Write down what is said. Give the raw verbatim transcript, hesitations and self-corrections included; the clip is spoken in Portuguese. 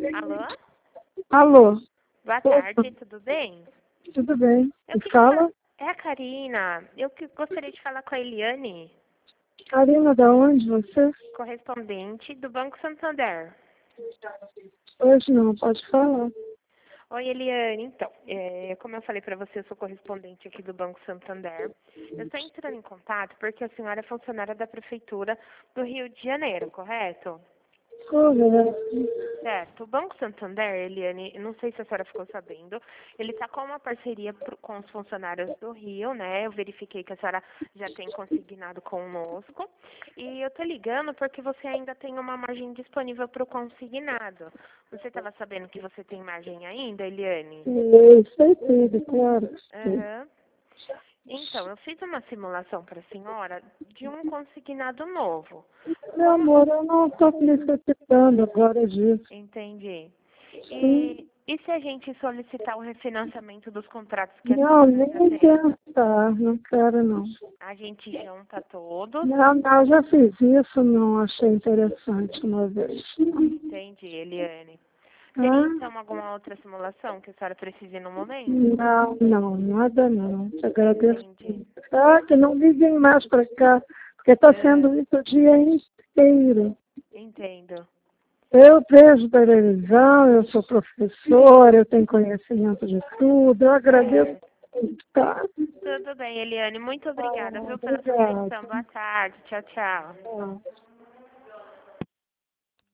Alô? Alô, Boa tarde, tudo bem? tudo bem? Eu Me queria fala. fa- É a Karina. Eu que gostaria de falar com a Eliane, Karina, da onde você? correspondente do Banco Santander. Hoje não, pode falar. Oi, Eliane. Então, é, como eu falei para você, eu sou correspondente aqui do Banco Santander. Eu estou entrando em contato porque a senhora é funcionária da Prefeitura do Rio de Janeiro, correto? Correto. Certo. O Banco Santander, Eliane, não sei se a senhora ficou sabendo, ele está com uma parceria pro- com os funcionários do Rio, né? Eu verifiquei que a senhora já tem consignado conosco. E eu tô ligando porque você ainda tem uma margem disponível para o consignado. Você estava sabendo que você tem margem ainda, Eliane? Eu sei tudo, claro. Aham. Então, eu fiz uma simulação para a senhora de um consignado novo. Meu amor, eu não estou necessitando agora disso. Entendi. Sim. E, e se a gente solicitar o refinanciamento dos contratos que a Não, senhora já nem tem? pensar, não quero não. A gente junta todos. Não, não, já fiz isso, não achei interessante uma vez. Entendi, Eliane. Teria Ah, então alguma outra simulação que a senhora precise no momento? não, não, nada não. Te agradeço. Entendi. Ah, que não vivem mais para cá, porque está É, sendo isso o dia inteiro. entendo. Eu vejo televisão, eu sou professora, eu tenho conhecimento de tudo, eu agradeço Certo. muito, tá? Tudo bem, Eliane. Muito Ah, obrigada, viu, pela sua obrigada. atenção. Boa tarde. Tchau, tchau. Ah.